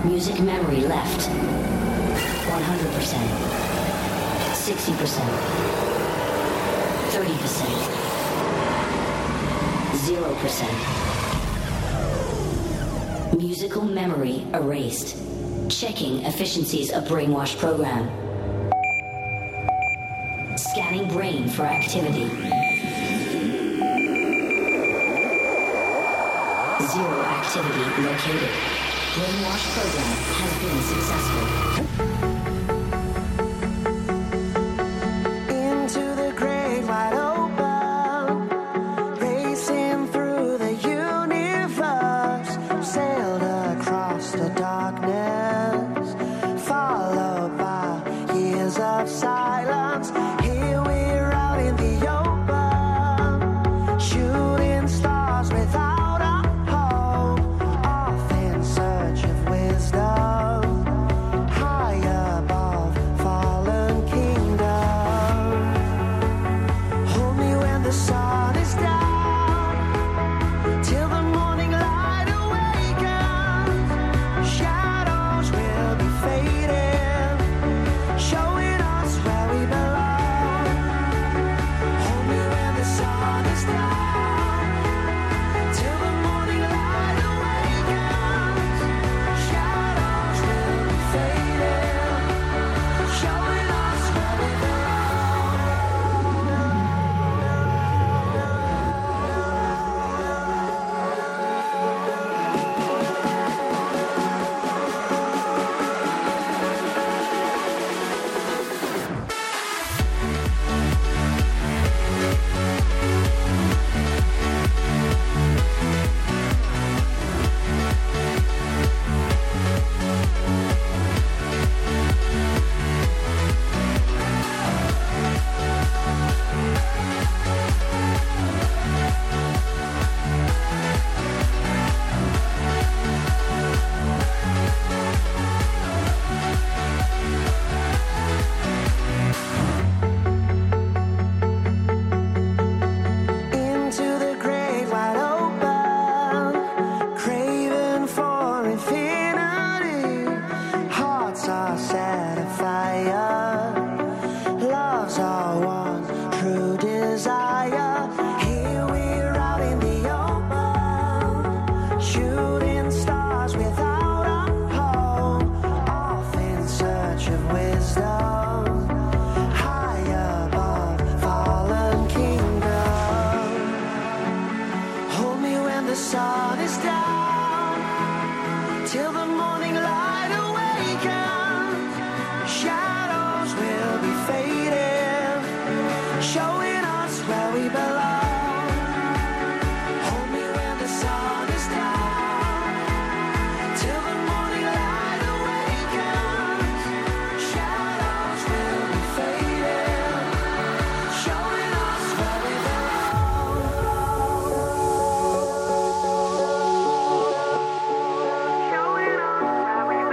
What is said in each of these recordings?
Music memory left. 100%. 60%. 30%. 0%. Musical memory erased. Checking efficiencies of brainwash program. Scanning brain for activity. Zero activity located. Brainwash program has been successful. Into the great wide open, racing through the universe, sailed across the darkness, followed by years of silence. Here we're out in the open, shooting stars without a hope, off in search of wisdom, high above fallen kingdom. Hold me when the sun is down, till the morning light awakens. Shadows will be fading, showing us where we belong. Hold me when the sun is down, till the morning light awakens. Shadows will be fading, showing us where we belong. Into the great wide open, craving for infinity. Hearts are set afire, loves are one true desire. Here we're out in the open, shooting stars without a home, off in search of wisdom, high above fallen kingdom. Hold me when the sun is down, till the morning light awakens. Shadows will be fading, showing us where we belong. Hold me when the sun is down, till the morning light awakens. Shadows will be fading, showing us where we belong. Showing us where we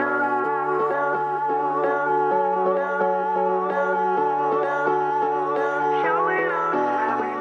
belong. Showing us where we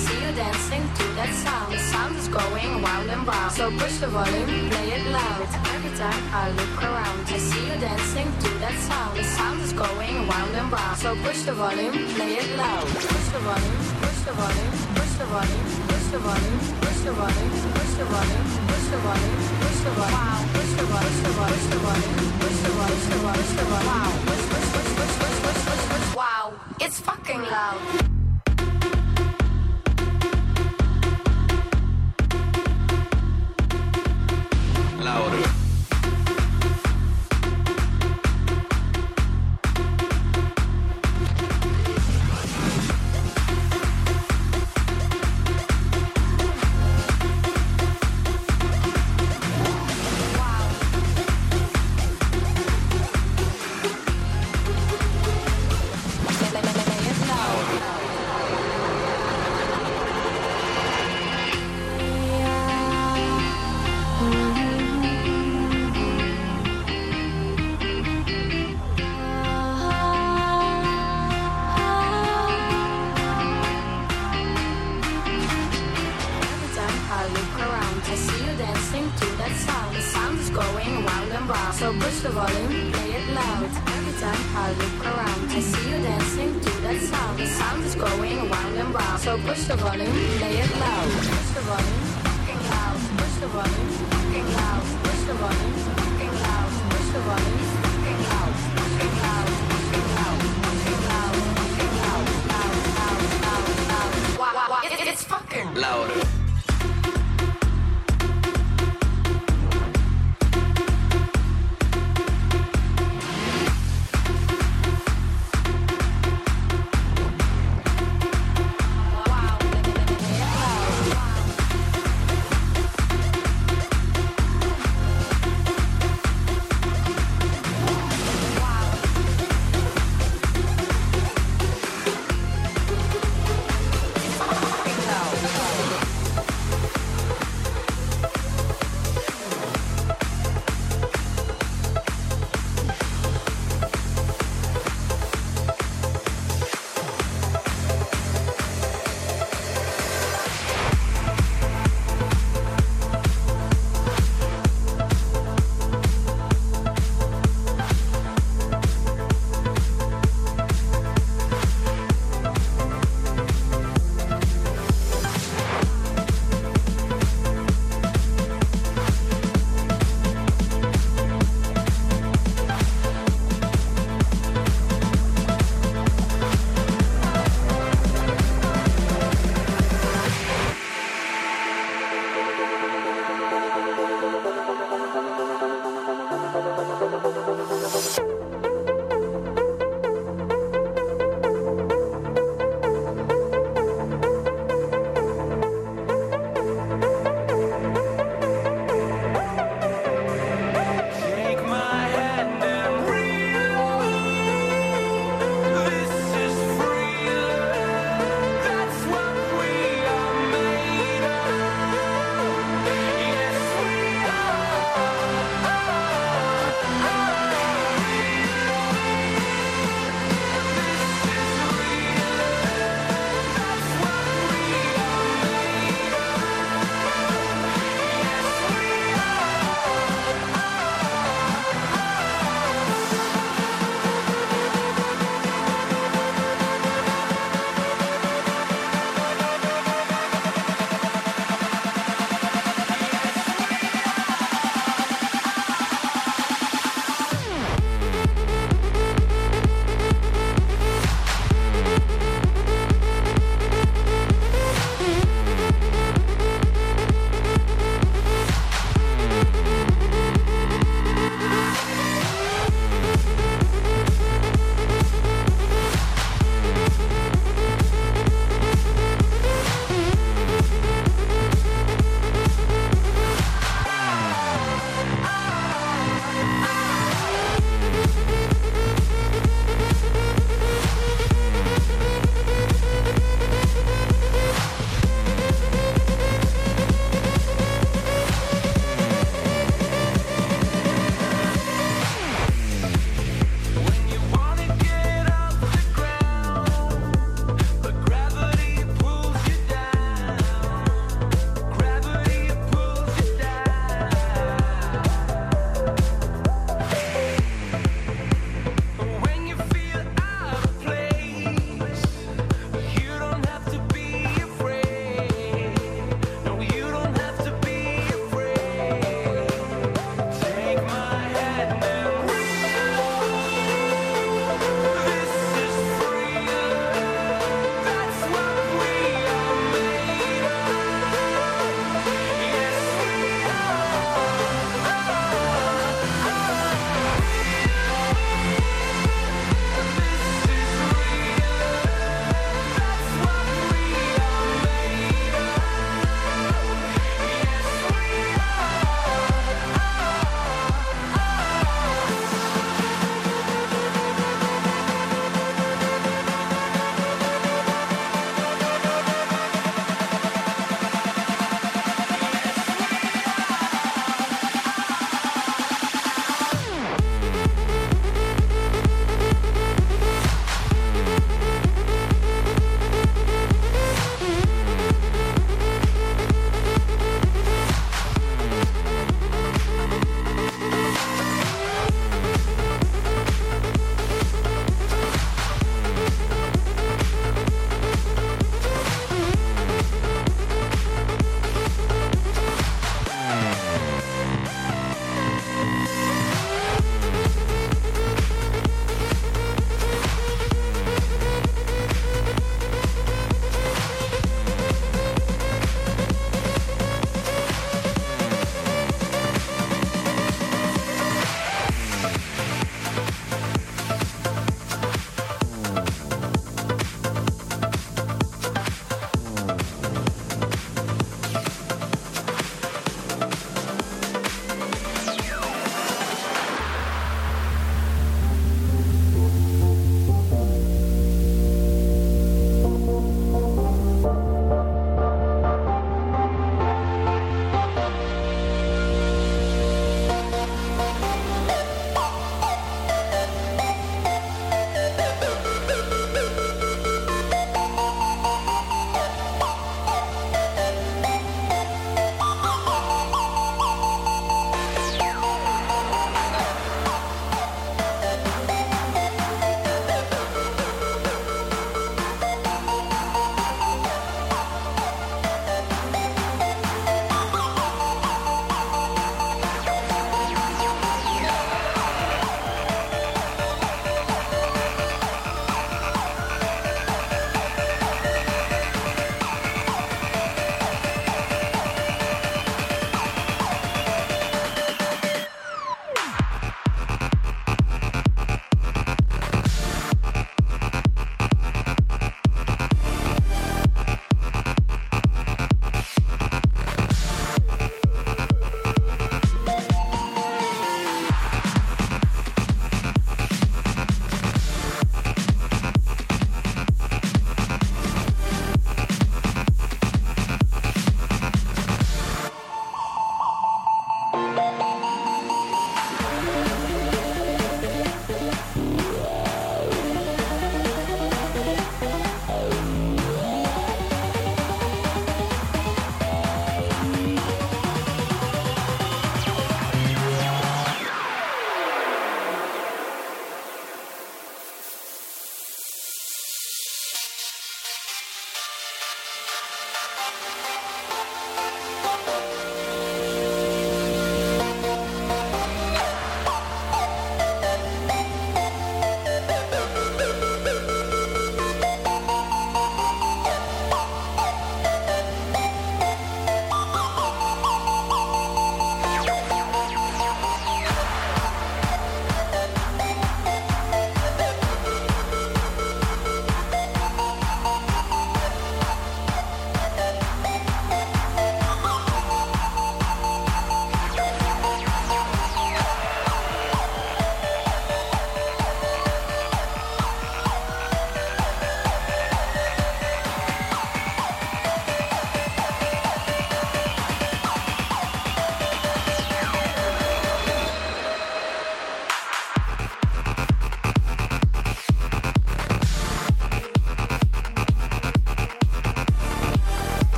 dancing to that sound. The sound is going round and round. So push the volume, play it loud. time I look around, I see you dancing to that sound. The sound is going round and round. So push the volume, play it loud. Push the volume, push the volume, push the volume, push the volume, push the volume, push the volume, push the volume, push the volume. Wow, push the volume, push the volume, push the volume, push the volume, push the volume. Wow, push, push, push, push, push, push, push, push. Wow, it's fucking loud. Louder. So push the volume, play it loud. Every time I look around, I see you dancing to that sound. The sound is going round and round. So push the volume, play it loud. Push the volume, fucking loud. Push the volume, fucking loud. Push the volume, fucking loud. Push the volume, fucking loud. Fucking loud, fucking loud, fucking loud, fucking loud, loud, loud, loud, loud. Wow, it's fucking Louder.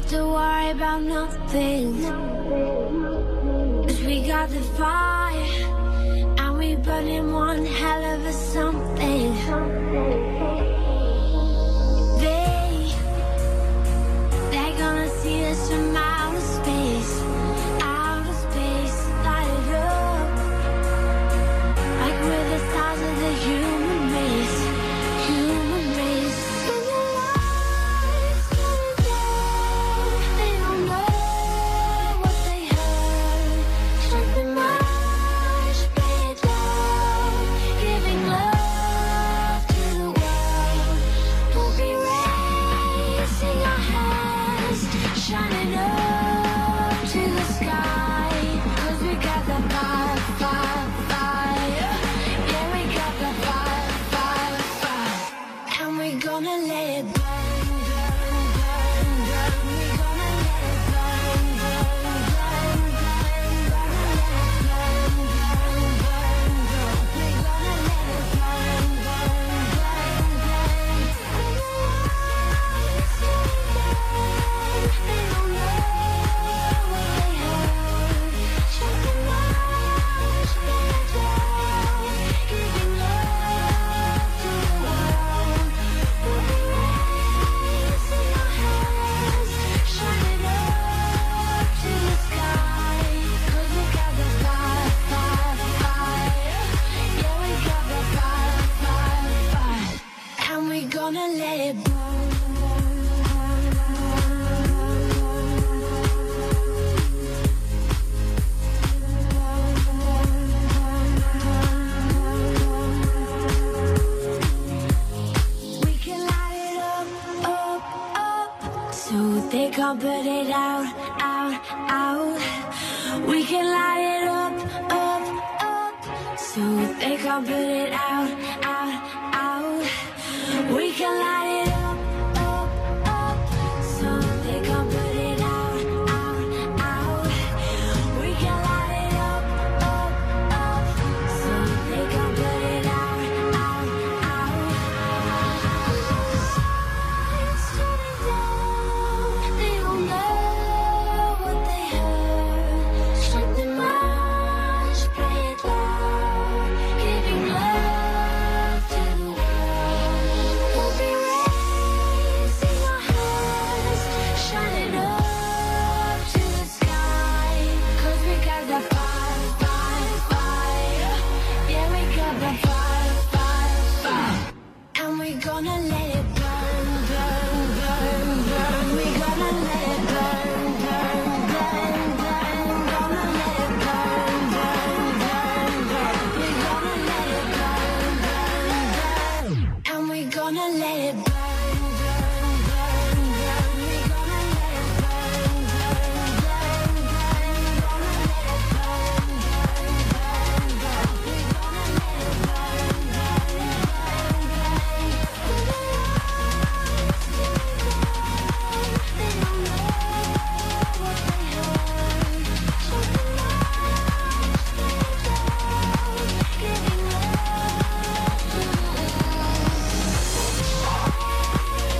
to worry about nothing. 'Cause we got the fire, and we burning one hell of a something. They're gonna see us from outer space, light it up, like we're the stars of the human race. When the lights come down, they don't know what they heard. Strike the march, play it loud, giving love to the world. We'll be raising our hands, shining up to the sky. 'Cause we got the fire, fire, fire. Yeah, we got the fire, fire, fire. And we're gonna let it burn, burn, burn, burn. We're gonna let it burn, burn, burn, burn. Gonna let it burn, burn, burn, burn. We're gonna let it burn, burn, burn, burn. When the lights go down, they don't know what they heard. Strike the march, play it loud, giving love to the world. We'll be raising our hands, shining up to the sky. 'Cause we got the fire, fire, fire. Yeah, we got the fire, fire, fire. And we're gonna let it burn. We can light it up, up, up, so they can't put it out, out, out. We can light it up, up, up, so they can't put it out, out, out. We can light it up, up, so they can't put it out, out, out. We can light it up, so they can't put it out, out, out. Lights turning down, they don't know what they heard. Strike the march, play it loud, giving love to the world. We'll be raising our hands, shining up to the sky. 'Cause we got the fire, fire, fire. Yeah, we got the fire, fire, fire. And we're gonna let it burn, burn, burn, burn. We're gonna let it burn, burn, burn, burn. Gonna let it burn, burn, burn, burn. We're gonna let it burn, burn, burn. And we're gonna let it burn, burn, burn, burn. We're gonna let it burn, burn, burn, burn. We're gonna let it burn, burn, burn, burn. We're gonna let it burn, burn, burn, burn. When the lights go down, they don't know what they heard. Strike the march, play it loud, giving love to the world.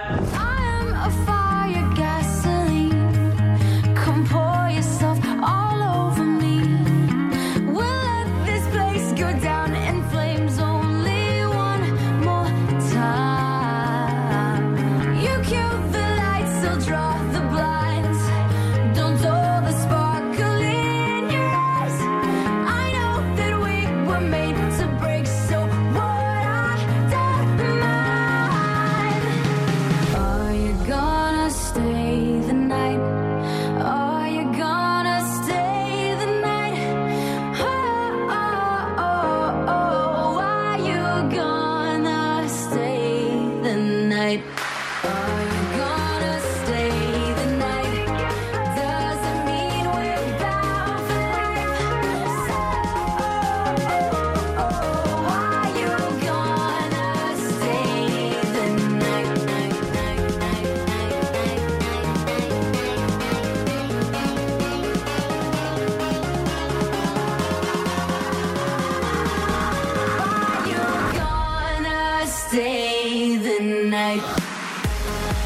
I am a fire, gasoline. Come pour yourself all over me. We'll let this place go down in flames only one more time. You cue the lights, I'll draw the blinds. Don't dull the sparkle in your eyes. I know that we were made to break, so what I don't mind. Are you gonna stay the night? Are you gonna stay the night? Oh, oh, oh, oh. Are you gonna stay the night? Are you gonna stay the night? Doesn't mean we're bound for life. So, oh, oh, are you gonna stay the night? Are you gonna stay the night?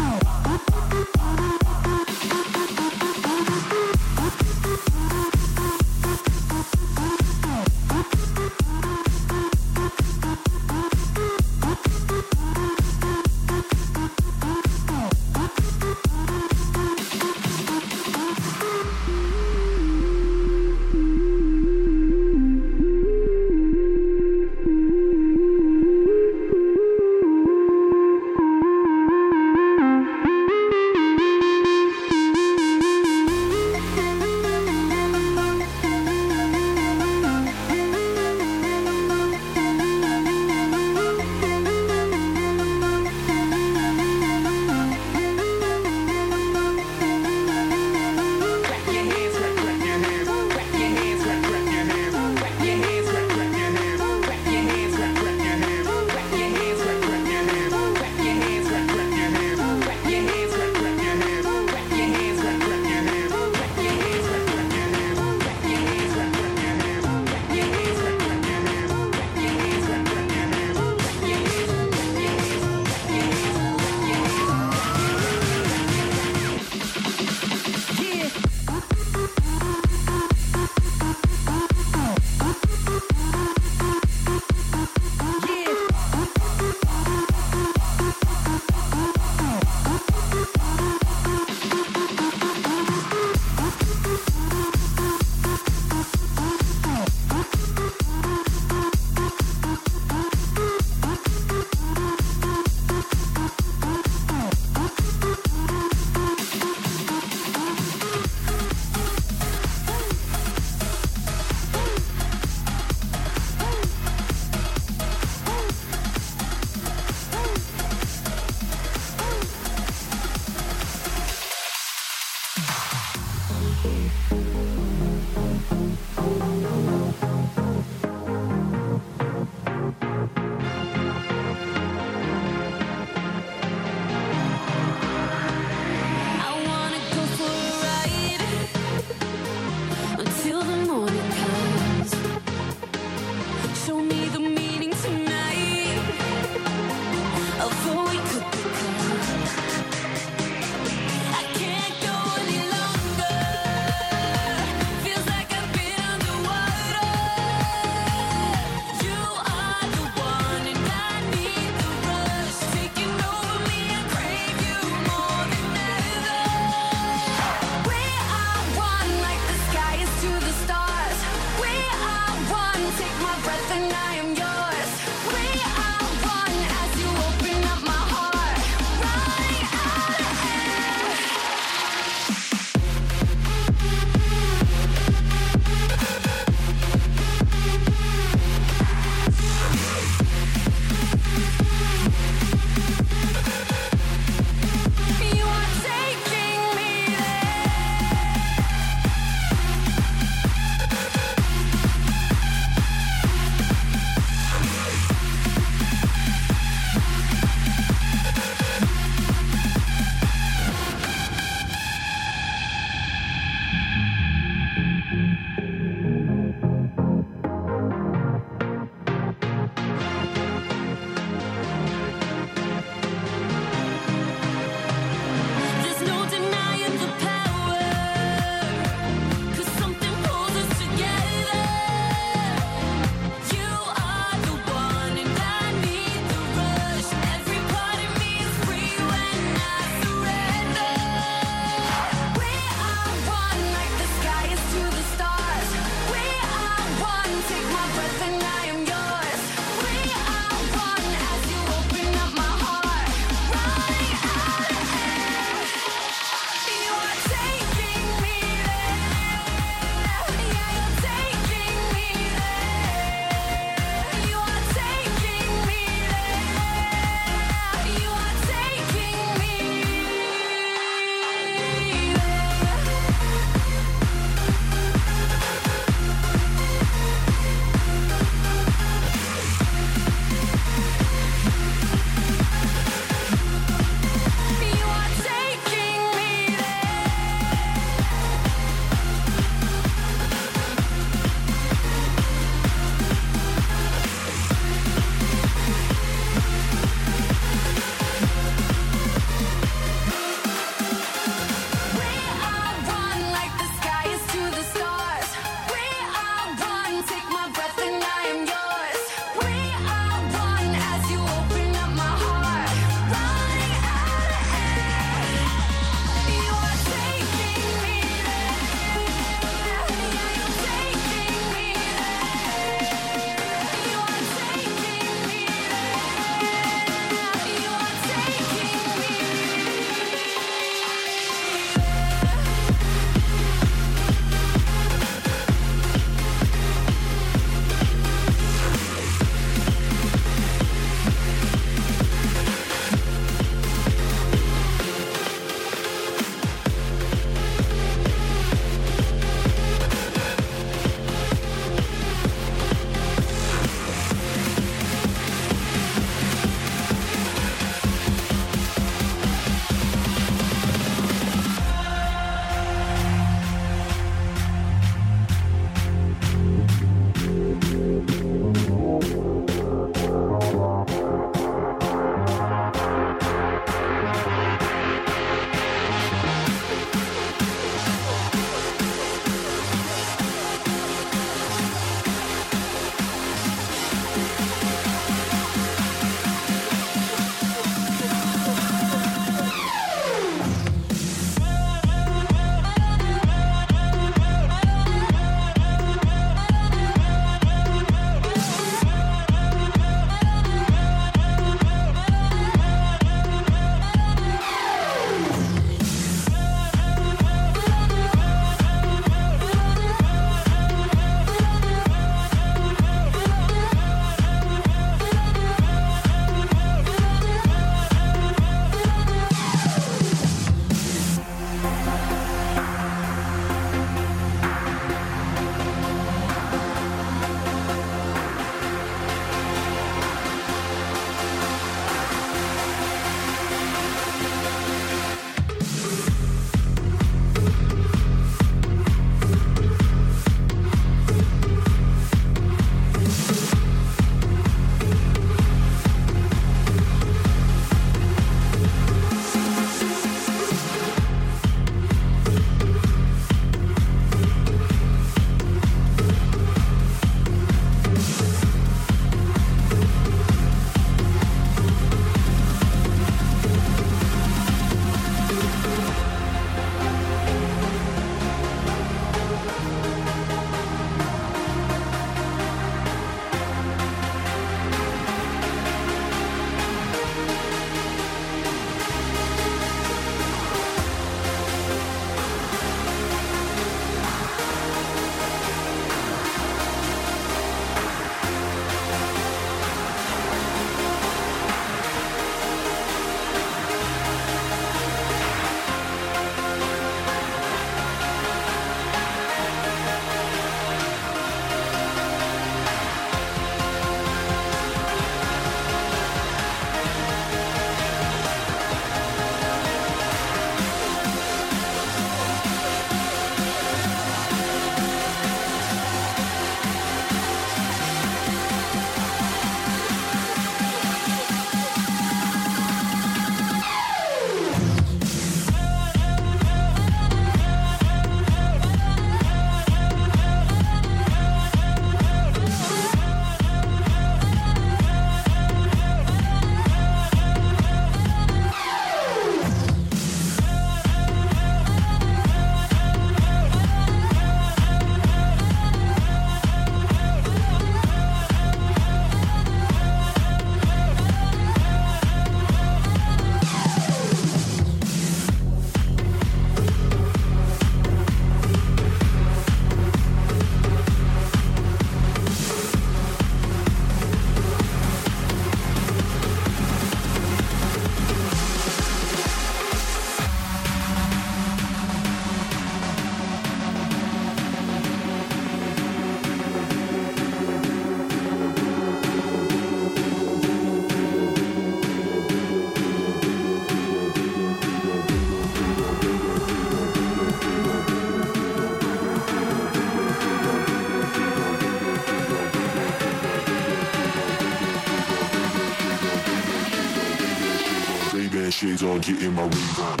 shades on, getting my rave on.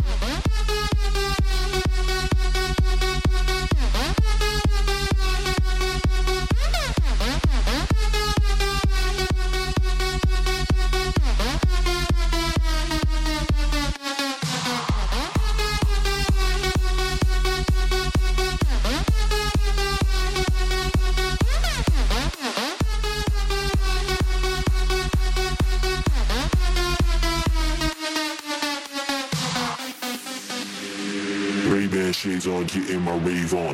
Ray-Ban shades on, getting my rave on.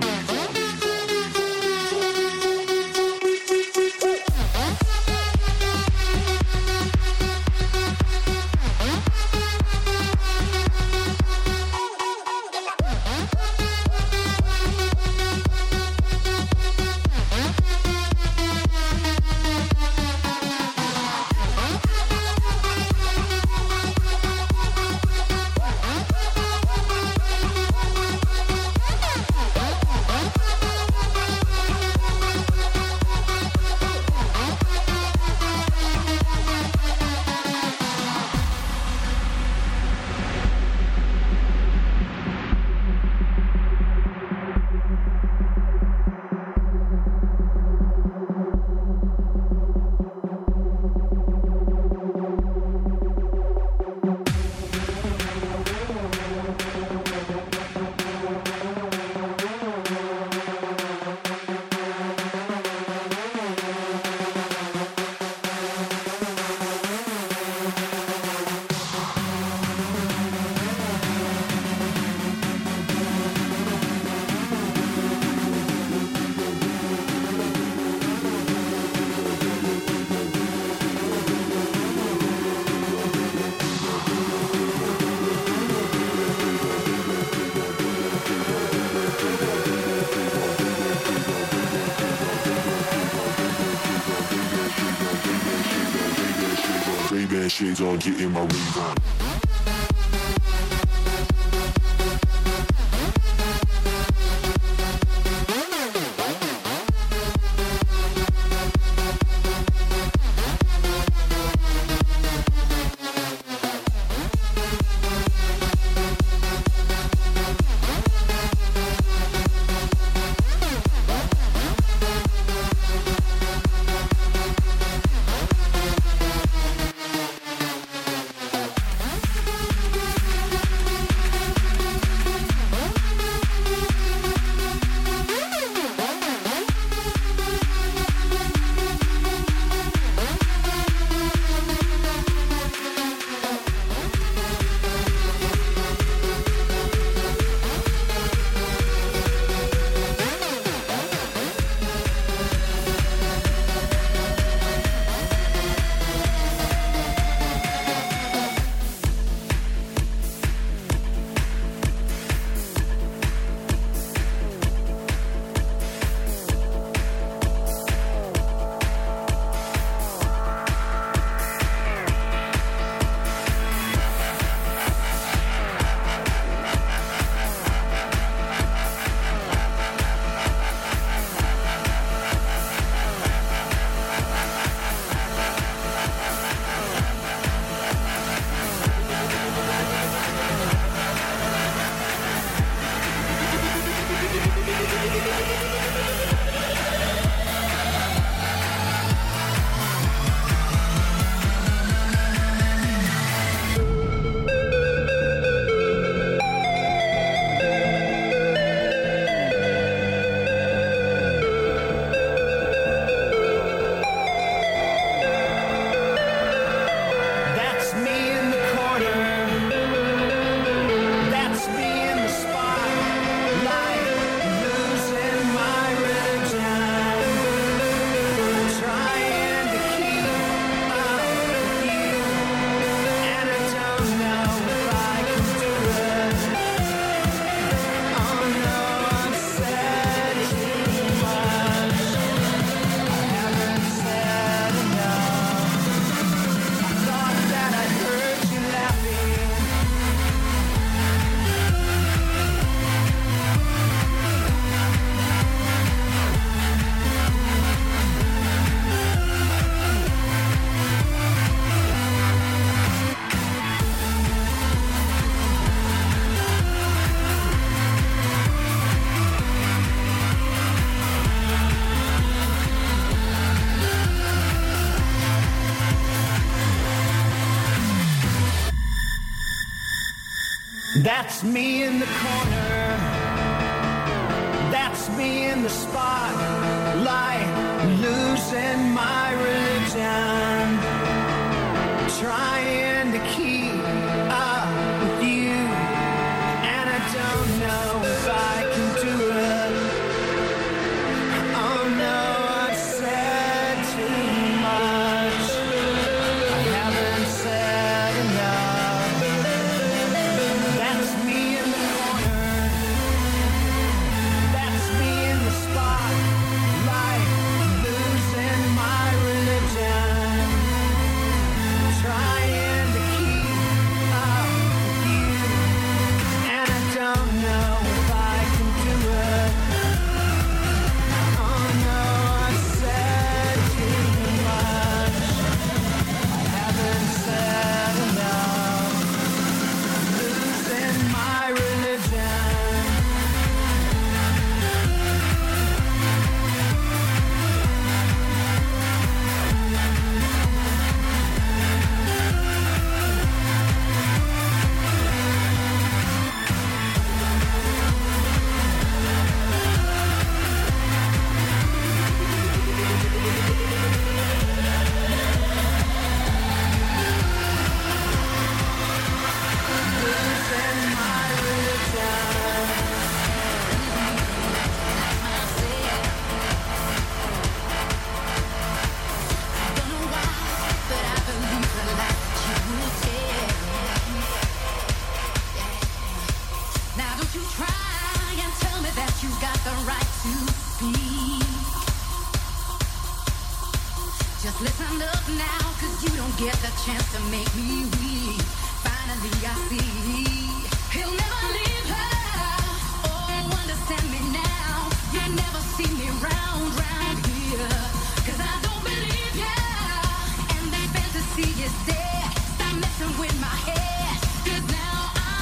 Ray-Ban shades on, getting my rave on. That's me in the corner. That's me in the spotlight, losing my religion, trying to keep up with you, and I don't know if I can do it. Oh no, I've said too much. I haven't said enough. That's me in the corner. That's me in the spotlight, losing my religion, trying to keep up with you, and I don't know if I can do it. Oh no, I've said too much. I haven't said enough. Losing my religion. Now don't you try and tell me that you got the right to speak. Just listen up now, 'cause you don't get the chance to make me weak. Finally I see he'll never leave her. Oh, understand me now. You never see me round here. 'Cause I don't believe ya. And that fantasy is dead. Stop messing with my head. 'Cause now I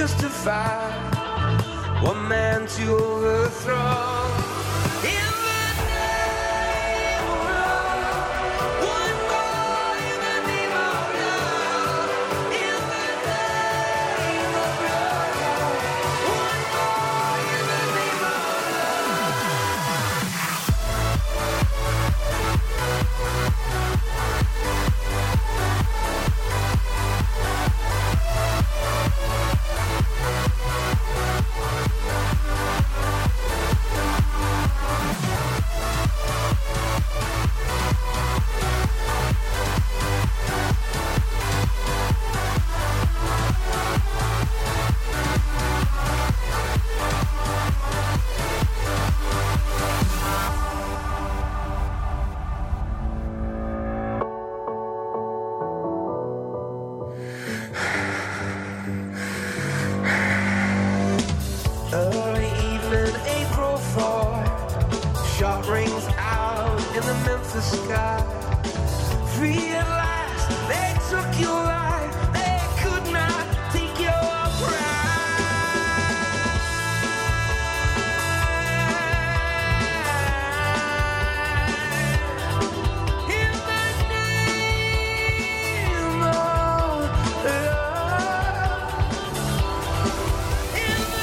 justify one man to overthrow. Early evening, April 4, shot rings out in the Memphis sky. Free at last, they took your life, they could not take your pride. In the name of love. In the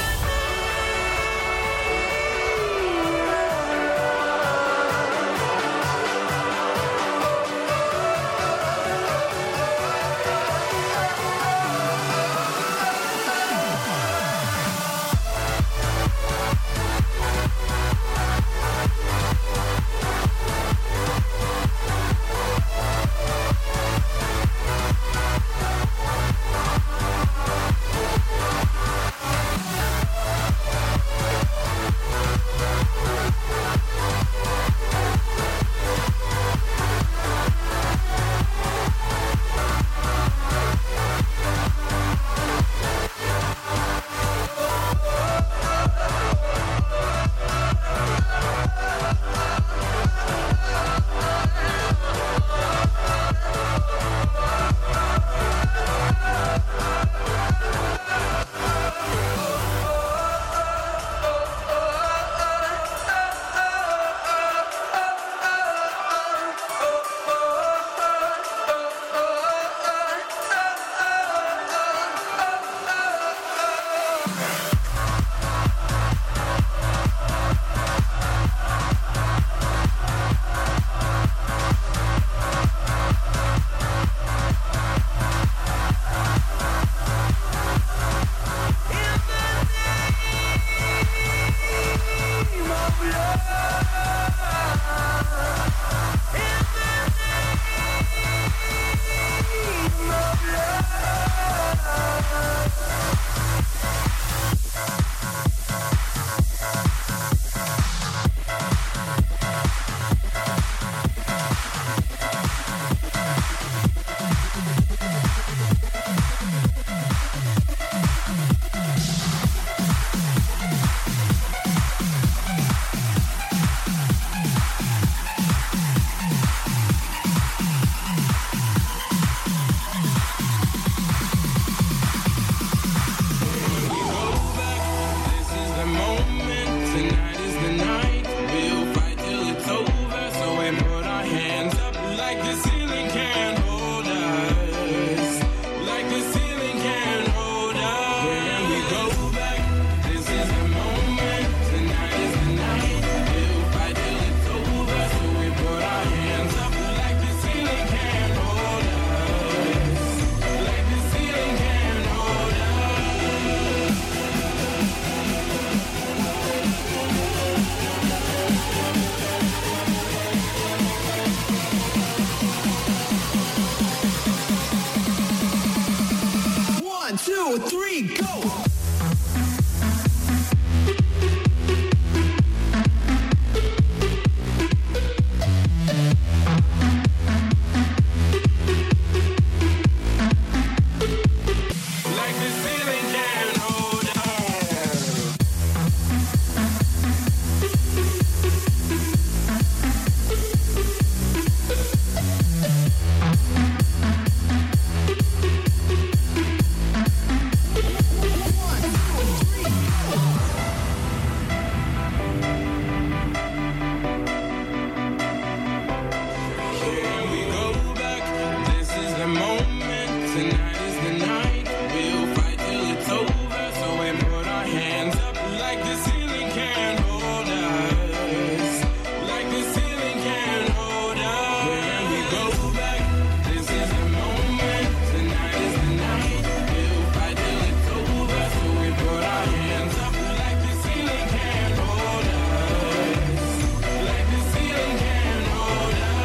Tonight is the night. We'll fight till it's over. So we put our hands up like the ceiling can't hold us. Like the ceiling can't hold us. When we go back, this is the moment. Tonight is the night. We'll fight till it's over. So we put our hands up like the ceiling can't hold us. Like the ceiling can't hold us.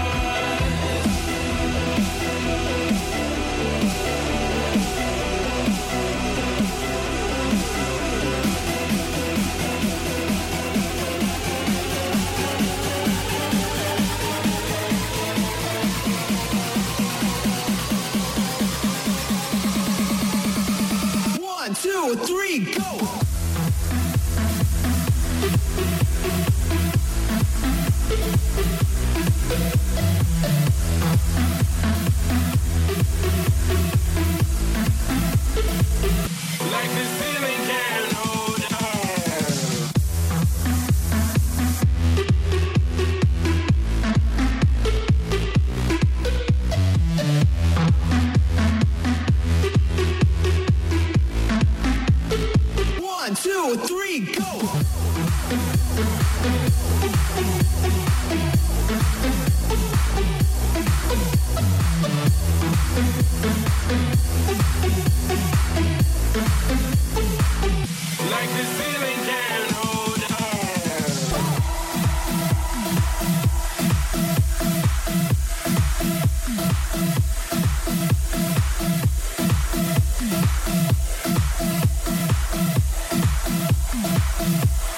One, two, three, go! Like the ceiling can't hold us. One, two, three, go! Like the ceiling can't hold us.